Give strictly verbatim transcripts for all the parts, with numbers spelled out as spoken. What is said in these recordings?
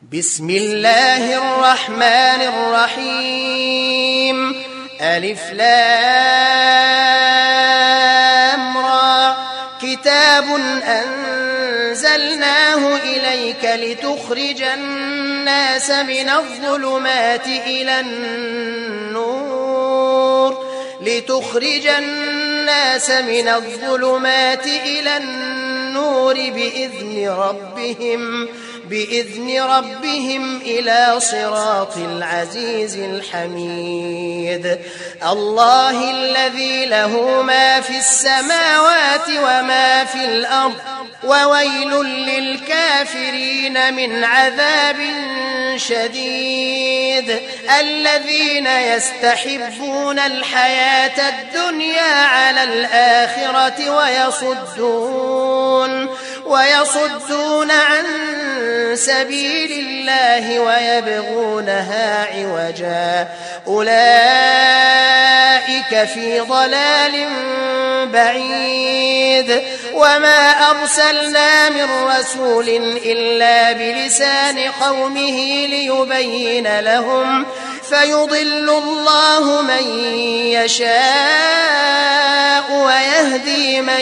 بسم الله الرحمن الرحيم ألف لام را كتاب أنزلناه إليك لتخرج الناس من الظلمات إلى النور لتخرج الناس من الظلمات إلى النور بإذن ربهم بإذن ربهم إلى صراط العزيز الحميد الله الذي له ما في السماوات وما في الأرض وويل للكافرين من عذاب شديد الذين يستحبون الحياة الدنيا على الآخرة ويصدون ويصدون عن سبيل الله ويبغونها عوجا أولئك في ضلال بعيد وما أرسلنا من رسول إلا بلسان قومه ليبين لهم فيضل الله من يشاء ويهدي من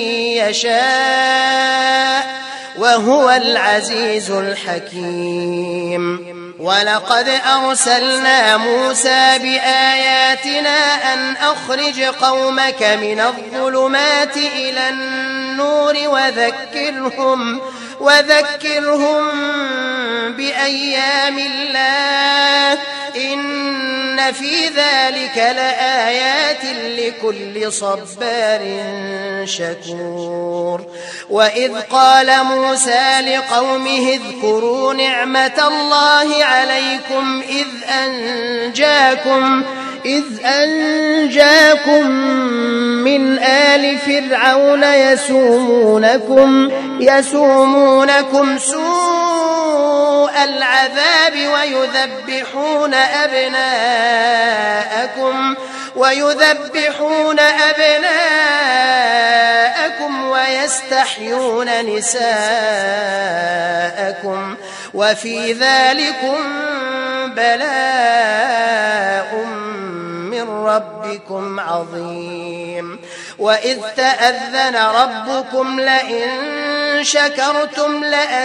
يشاء وهو العزيز الحكيم ولقد أرسلنا موسى بآياتنا أن أخرج قومك من الظلمات إلى النور وذكرهم وذكرهم بأيام الله إن في ذلك لآيات لكل صبار شكور وإذ قال موسى لقومه اذكروا نعمة الله عليكم إذ أنجاكم إذ أنجاكم من آل فرعون يسومونكم يسومونكم سوء العذاب ويذبحون أبناءكم ويذبحون أبناءكم ويستحيون نساءكم وفي ذلكم بلاء من ربكم عظيم وإذ تأذن ربكم لئن شكرتم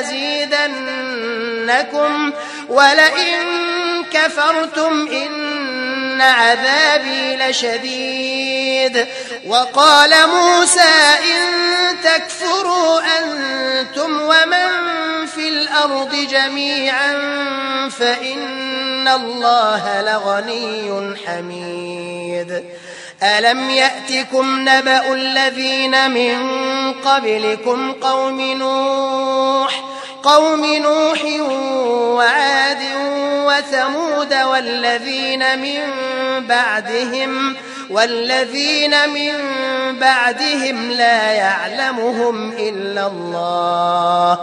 لأزيدنكم ولئن كفرتم إن عذابي لشديد وقال موسى إن تكفروا أنتم ومن في الأرض جميعا فإن الله لغني حميد ألم يأتكم نبأ الذين من قبلكم قوم نوح قوم نوح وعاد وثمود والذين من بعدهم والذين من بعدهم لا يعلمهم إلا الله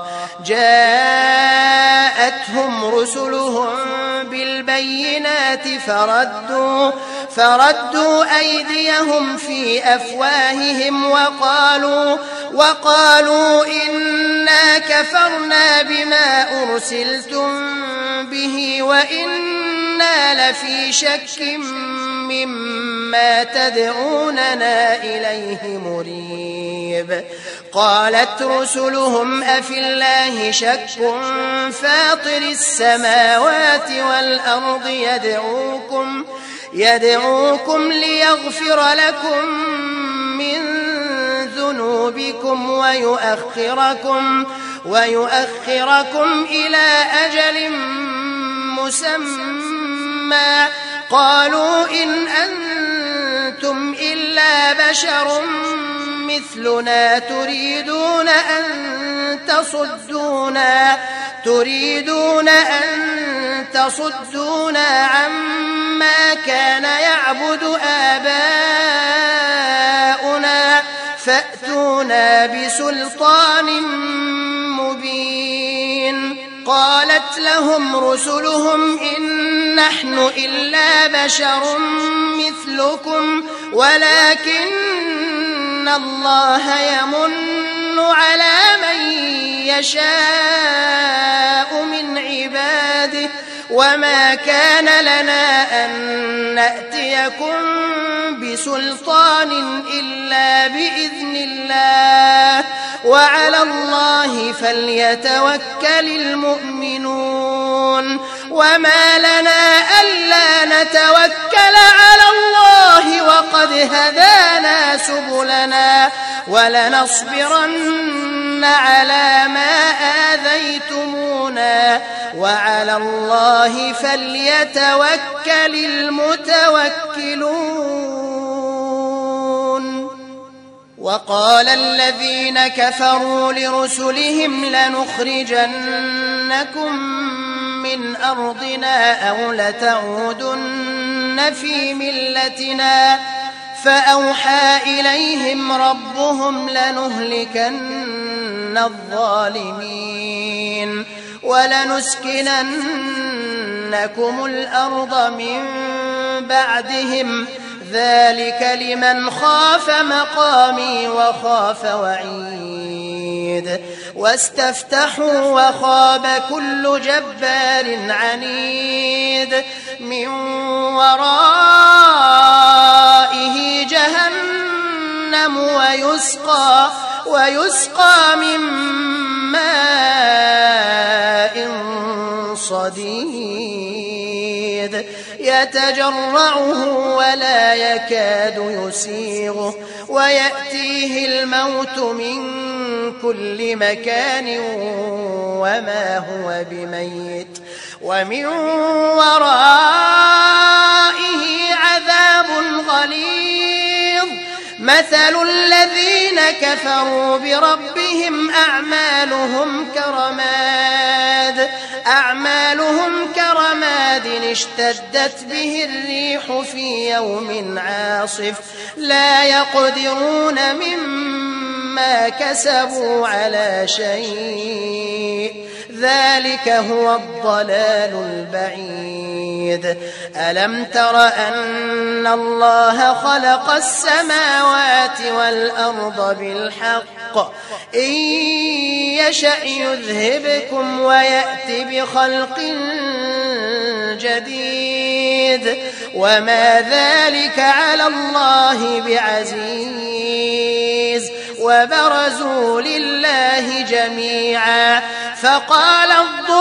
جاءتهم رسلهم بالبينات فردوا فردوا أيديهم في أفواههم وقالوا وقالوا إنا كفرنا بما أرسلتم به وإنا لفي شك مما تدعوننا إليه مريب قالت رسلهم أفي الله شك فاطر السماوات والأرض يدعوكم يدعوكم ليغفر لكم من ذنوبكم ويؤخركم ويؤخركم إلى أجل مسمى قالوا إن أنتم إلا بشر مثلنا تريدون أن تصدونا تريدون أن تصدونا عما كان يعبد آباؤنا فأتونا بسلطان مبين قالت لهم رسلهم إن نحن إلا بشر مثلكم ولكن الله يمن على من يشاء من عباده بيده وما كان لنا أن نأتيكم بسلطان إلا بإذن الله وعلى الله فليتوكل المؤمنون وما لنا ألا نتوكل على الله وقد هدانا سبلنا ولنصبرن على ما آذيتمونا وعلى الله فليتوكل المتوكلون. وقال الذين كفروا لرسلهم لنخرجنكم من أرضنا أو لتعودن في ملتنا فأوحى إليهم ربهم لنهلكن الظالمين ولنسكننكم الأرض من بعدهم ذلك لمن خاف مقامي وخاف وعيد. واستفتحوا وخاب كل جبار عنيد من ورائه جهنم ويسقى, ويسقى من ماء صديد يتجرعه ولا يكاد يسيغه ويأتيه الموت من كل مكان وما هو بميت ومن ورائه عذاب غليظ. مثل الذين كفروا بربهم أعمالهم كرماد أعمالهم كرماد اشتدت به الريح في يوم عاصف لا يقدرون مما كسبوا على شيء ذلك هو الضلال البعيد. ألم تر أن الله خلق السماوات والأرض بالحق إن يشأ يذهبكم ويأتي بخلق جديد وما ذلك على الله بعزيز. وبرزوا لله جميعا فقال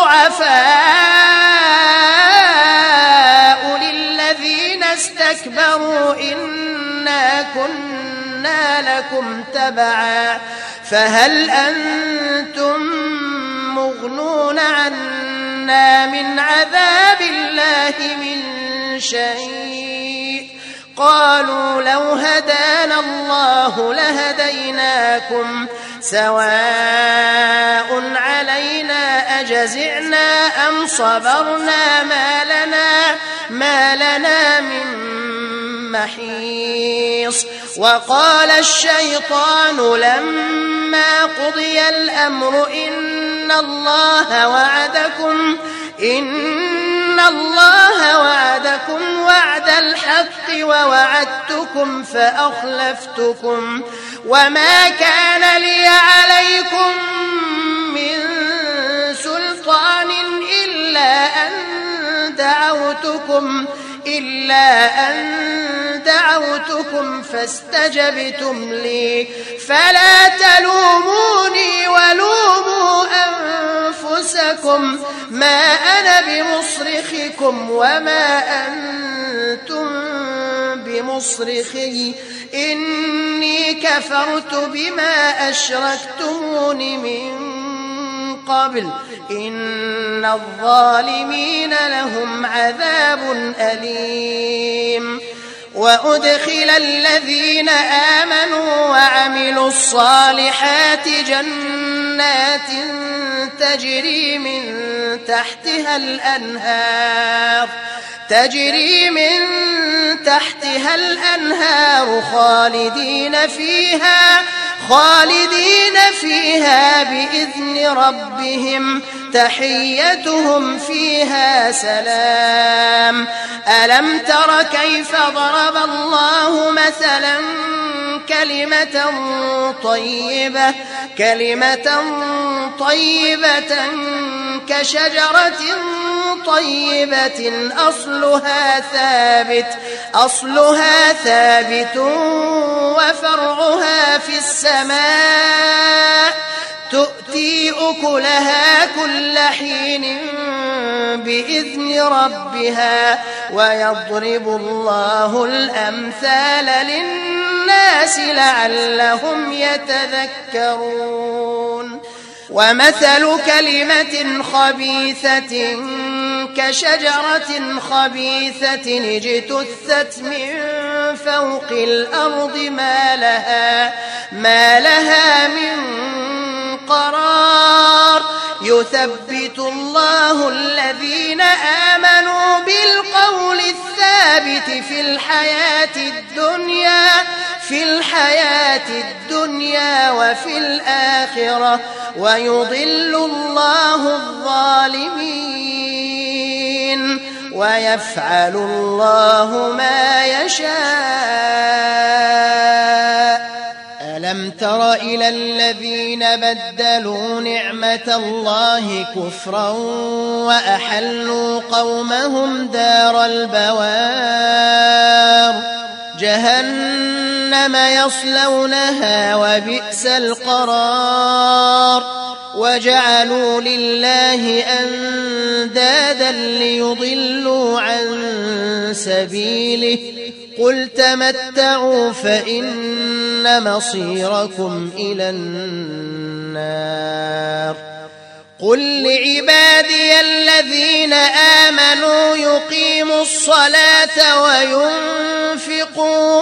الضعفاء للذين استكبروا إنا كنا لكم تبعا فهل أنتم مغنون عنا من عذاب الله من شيء قالوا لو هدانا الله لهديناكم سواء علينا أجزعنا أم صبرنا ما لنا, ما لنا من محيص. وقال الشيطان لما قضي الأمر إن الله وعدكم إن الله وعدكم وعد الحق ووعدتكم فأخلفتكم وما كان لي عليكم من سلطان إلا أن دعوتكم إلا أن دعوتكم فاستجبتم لي فلا تلوموني ولوموا أنفسكم ما أنا بمصرخكم وما أنتم بمصرخي إني كفرت بما أشركتمون من قبل إن الظالمين لهم عذاب أليم. وأدخل الذين آمنوا وعملوا الصالحات جنات تجري من تحتها الأنهار تجري من تحتها الأنهار خالدين فيها خالدين فيها بإذن ربهم تحيتهم فيها سلام. ألم تر كيف ضرب الله مثلا كلمة طيبة كلمة طيبة كشجرة طيبة أصلها ثابت أصلها ثابت وفرعها في السماء تؤتي أكلها كل حين بإذن ربها ويضرب الله الأمثال للناس لعلهم يتذكرون ومثل كلمة خبيثة كشجرة خبيثة اجتثت من فوق الأرض ما لها, ما لها من قرار يثبت الله الذين آمنوا بالقول الثابت في الحياة الدنيا في الحياة الدنيا وفي الآخرة ويضل الله الظالمين ويفعل الله ما يشاء. ألم تر إلى الذين بدلوا نعمة الله كفرا وأحلوا قومهم دار البوار جهنم يصلونها وبئس القرار وجعلوا لله أندادا ليضلوا عن سبيله قل تمتعوا فإن مصيركم إلى النار قل لعبادي الذين آمنوا يقيموا الصلاة وينفقوا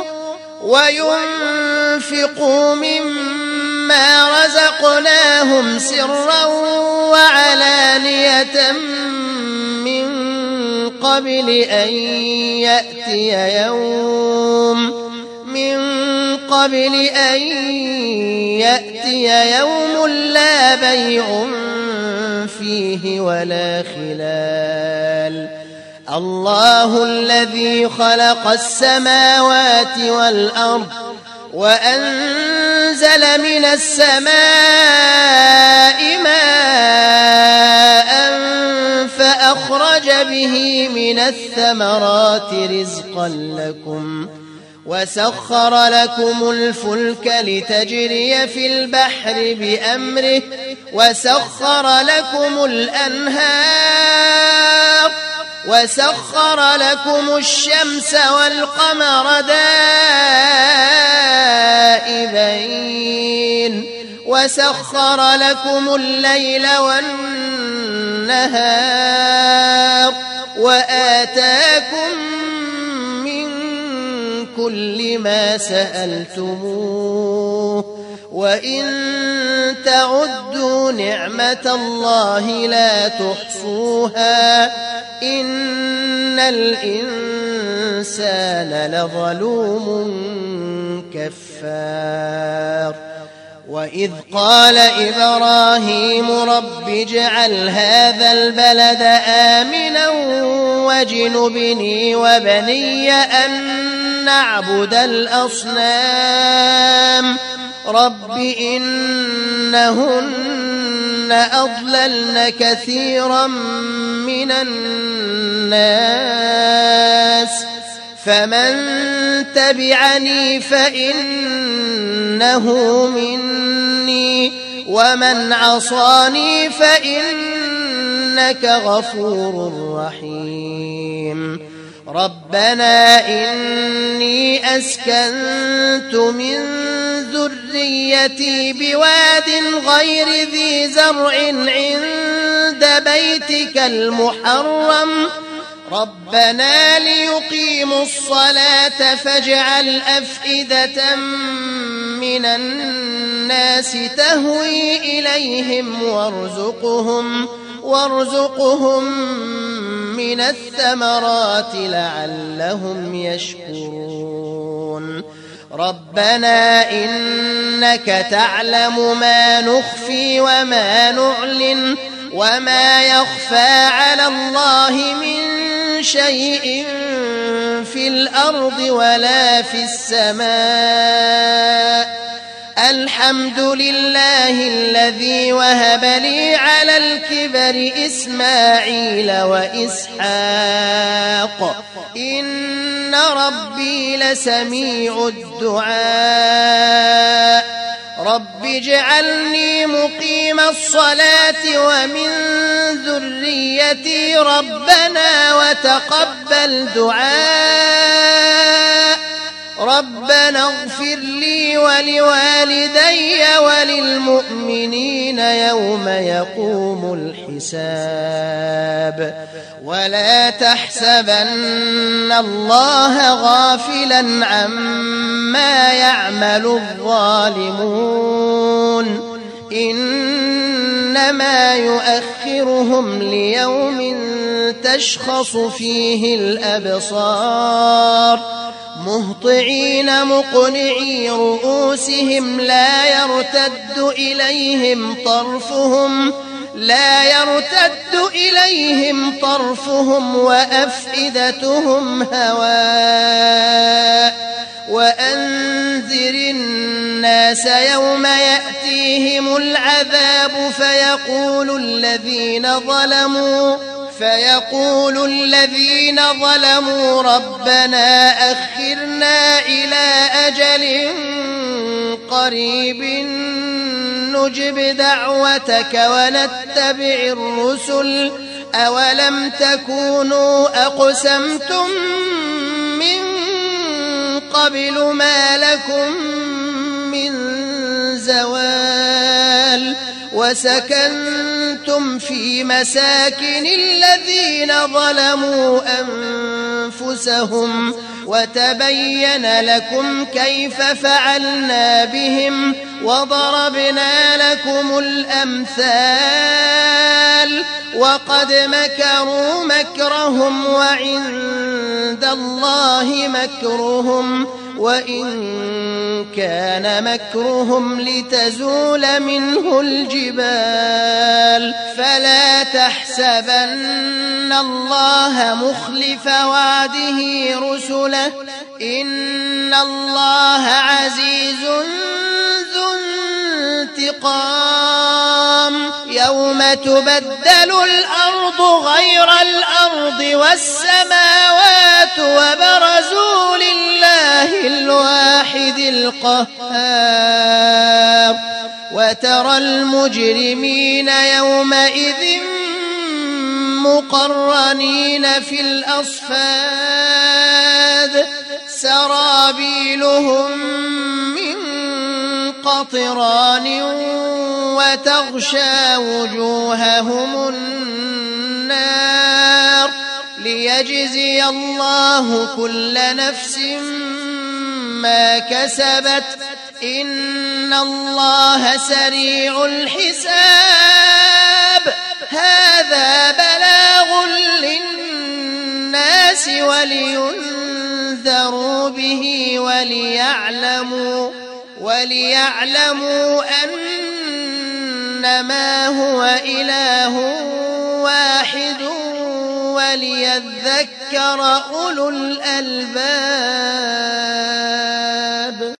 وينفقوا مما رزقناهم سرا وعلانية من قبل أن يأتي يوم من قبل أن يأتي يوم لا بيع فيه ولا خلال الله الذي خلق السماوات والأرض وأنزل من السماء ماء فأخرج به من الثمرات رزقا لكم وسخر لكم الفلك لتجري في البحر بأمره وسخر لكم الأنهار وسخر لكم الشمس والقمر دائبين وسخر لكم الليل والنهار وآتاكم من كل ما سألتموه وإن تعدوا نعمة الله لا تحصوها إن الإنسان لظلوم كفار وإذ قال إبراهيم رب اجعل هذا البلد آمنا واجنبني وبني أن نعبد الأصنام رب إنهن أضللن كثيرا من الناس فمن تبعني فإنه مني ومن عصاني فإنك غفور رحيم ربنا إني أسكنت من ذريتي بواد غير ذي زرع عند بيتك المحرم ربنا ليقيموا الصلاة فاجعل أفئدة من الناس تهوي إليهم وارزقهم وارزقهم من الثمرات لعلهم يشكرون ربنا إنك تعلم ما نخفي وما نعلن وما يخفى على الله من شيء في الأرض ولا في السماء الحمد لله الذي وهب لي على الكبر إسماعيل وإسحاق إن ربي لسميع الدعاء رب اجعلني مقيم الصلاة ومن ذريتي ربنا وتقبل دعاء ربنا اغفر لي ولوالدي وللمؤمنين يوم يقوم الحساب ولا تحسبن الله غافلا عما يعمل الظالمون إنما يؤخرهم ليوم تشخص فيه الأبصار مهطعين مقنعي رؤوسهم لا يرتد إليهم طرفهم لا يرتد إليهم طرفهم وأفئدتهم هواء وأنذر الناس يوم يأتيهم العذاب فيقول الذين ظلموا فيقول الذين ظلموا ربنا أخرنا إلى أجل قريب نجب دعوتك ونتبع الرسل أولم تكونوا أقسمتم من قبل ما لكم من زوال وسكنتم في مساكن الذين ظلموا أنفسهم وتبين لكم كيف فعلنا بهم وضربنا لكم الأمثال وقد مكروا مكرهم وعند الله مكرهم وإن كان مكرهم لتزول منه الجبال فلا تحسبن الله مخلف وعده رسله إن الله عزيز ذو انتقام يوم تبدل الأرض غير الأرض والسماوات وبرزوا لله الواحد القهار وترى المجرمين يومئذ مقرنين في الأصفاد سرابيلهم من قطران وتغشى وجوههم النار ليجزي الله كل نفس ما كسبت إن الله سريع الحساب هذا بلاغ للناس ولينذروا به وليعلموا وليعلموا أنما هو إله واحد وليذكر أولو الألباب.